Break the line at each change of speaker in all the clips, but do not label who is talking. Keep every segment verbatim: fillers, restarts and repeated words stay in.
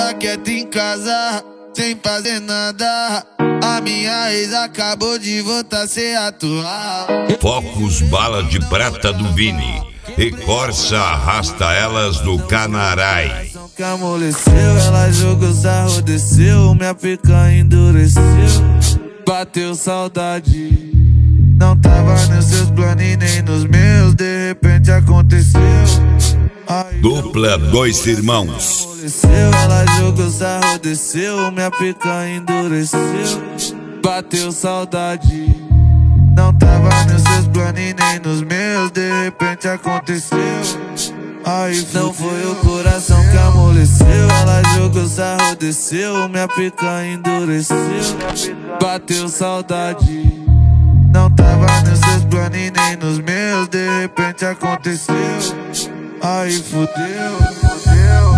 tava quieto em casa, sem fazer nada. A minha ex acabou de voltar sem atuar.
Focus Bala de Prata do Vini e Corsa arrasta elas do Canarai.
Que amoleceu, ela jogou sarro, desceu, minha pica endureceu. Bateu saudade, não tava nos seus planos e nem nos meus, de repente aconteceu. Ai,
Dupla Dois Irmãos.
amoleceu, ela jogou sarro, desceu, minha pica endureceu. Bateu saudade, não tava nos seus planos e nem nos meus, de repente aconteceu. Aí não foi o coração que amoleceu, ela jogou sarro, desceu, minha pica endureceu. Bateu saudade, não tava nos seus planos e nem nos meus, de repente aconteceu. Aí fudeu, fudeu.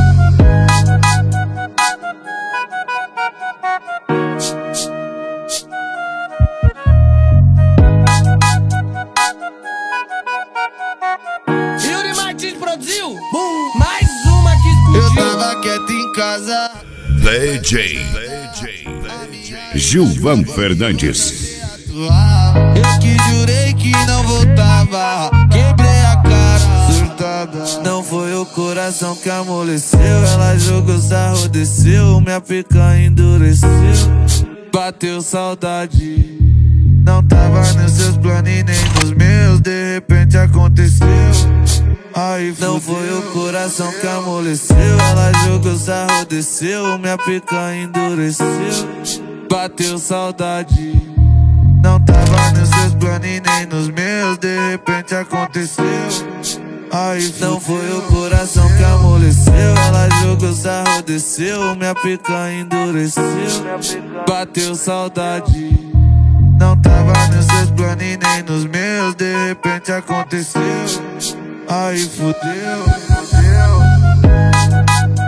Yuri Martins produziu, Boom. Mais uma que explodiu.
Eu tava quieto em casa,
D J Gilvan Fernandes.
eu que jurei que não voltava, quebrei a cara, surtada. Não foi o coração que amoleceu, ela jogou sarro, desceu, minha pica endureceu. Bateu saudade, não tava nos seus planos e nem nos meus, de repente aconteceu. Aí não foi o coração que amoleceu, ela jogou sarro, desceu, minha pica endureceu. Bateu saudade, não tava nos seus planos e nem nos meus, de repente aconteceu. Aí não foi o coração que amoleceu, ela jogou sarro, desceu, minha pica endureceu. Bateu saudade, não tava nos seus planos e nem nos meus, de repente aconteceu. Aí fudeu, fudeu.